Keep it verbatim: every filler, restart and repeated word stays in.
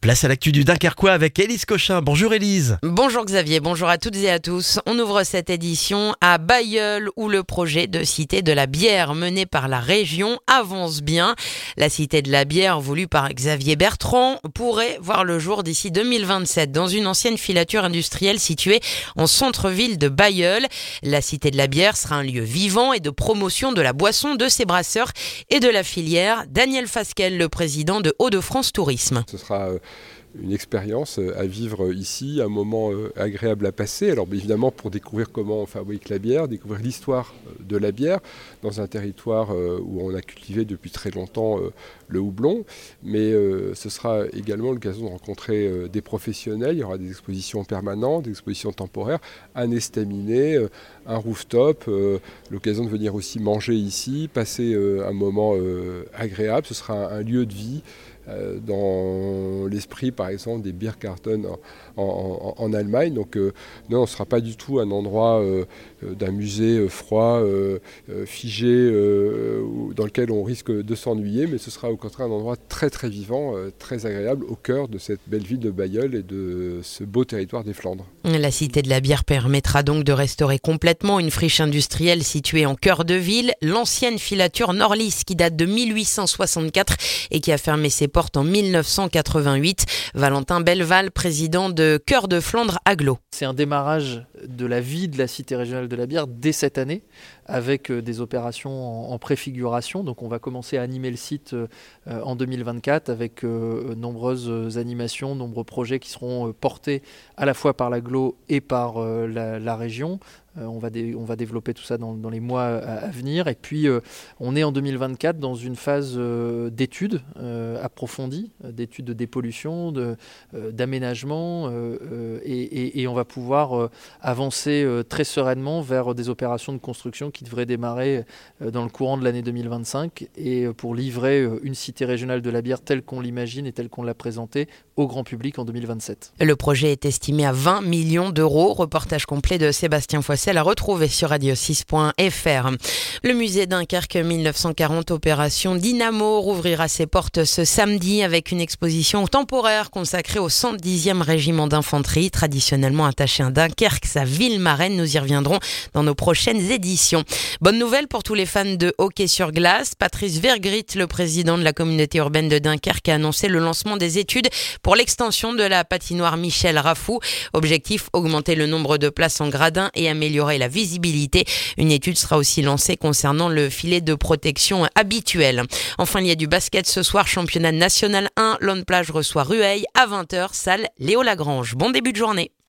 Place à l'actu du Dunkerquois avec Élise Cochin. Bonjour Élise. Bonjour Xavier, bonjour à toutes et à tous. On ouvre cette édition à Bailleul où le projet de cité de la bière mené par la région avance bien. La cité de la bière voulue par Xavier Bertrand pourrait voir le jour d'ici deux mille vingt-sept dans une ancienne filature industrielle située en centre-ville de Bailleul. La cité de la bière sera un lieu vivant et de promotion de la boisson, de ses brasseurs et de la filière. Daniel Fasquelle, le président de Hauts-de-France Tourisme. Ce sera une expérience à vivre ici, un moment agréable à passer. Alors évidemment pour découvrir comment on fabrique la bière, découvrir l'histoire de la bière dans un territoire où on a cultivé depuis très longtemps le houblon. Mais ce sera également l'occasion de rencontrer des professionnels. Il y aura des expositions permanentes, des expositions temporaires, un estaminet, un rooftop, l'occasion de venir aussi manger ici, passer un moment agréable. Ce sera un lieu de vie dans l'esprit par exemple des Biergarten en, en, en Allemagne. Donc euh, non, on ne sera pas du tout un endroit euh, d'un musée euh, froid, euh, figé, euh, dans lequel on risque de s'ennuyer, mais ce sera au contraire un endroit très très vivant, euh, très agréable au cœur de cette belle ville de Bailleul et de ce beau territoire des Flandres. La cité de la bière permettra donc de restaurer complètement une friche industrielle située en cœur de ville, l'ancienne filature Norlis qui date de mille huit cent soixante-quatre et qui a fermé ses porte en mille neuf cent quatre-vingt-huit. Valentin Belval, président de Cœur de Flandre Agglo. C'est un démarrage de la vie de la cité régionale de la bière dès cette année, avec des opérations en préfiguration. Donc on va commencer à animer le site en deux mille vingt-quatre avec nombreuses animations, nombreux projets qui seront portés à la fois par l'Agglo et par la, la région. On va, dé, on va développer tout ça dans, dans les mois à, à venir. Et puis, euh, on est en deux mille vingt-quatre dans une phase euh, d'études euh, approfondies, d'études de dépollution, de, euh, d'aménagement. Euh, et, et, et on va pouvoir euh, avancer euh, très sereinement vers des opérations de construction qui devraient démarrer euh, dans le courant de l'année deux mille vingt-cinq et euh, pour livrer euh, une cité régionale de la bière telle qu'on l'imagine et telle qu'on l'a présentée au grand public en deux mille vingt-sept. Le projet est estimé à vingt millions d'euros. Reportage complet de Sébastien Foissel à retrouver sur radio six point f r. Le musée Dunkerque mille neuf cent quarante Opération Dynamo rouvrira ses portes ce samedi avec une exposition temporaire consacrée au cent dixième régiment d'infanterie, traditionnellement attaché à Dunkerque, sa ville marraine. Nous y reviendrons dans nos prochaines éditions. Bonne nouvelle pour tous les fans de hockey sur glace. Patrice Vergrit, le président de la communauté urbaine de Dunkerque, a annoncé le lancement des études pour l'extension de la patinoire Michel Raffou. Objectif, augmenter le nombre de places en gradin et améliorer la visibilité. Une étude sera aussi lancée concernant le filet de protection habituel. Enfin, il y a du basket ce soir, championnat national un. Lone Plage reçoit Rueil à vingt heures, salle Léo Lagrange. Bon début de journée.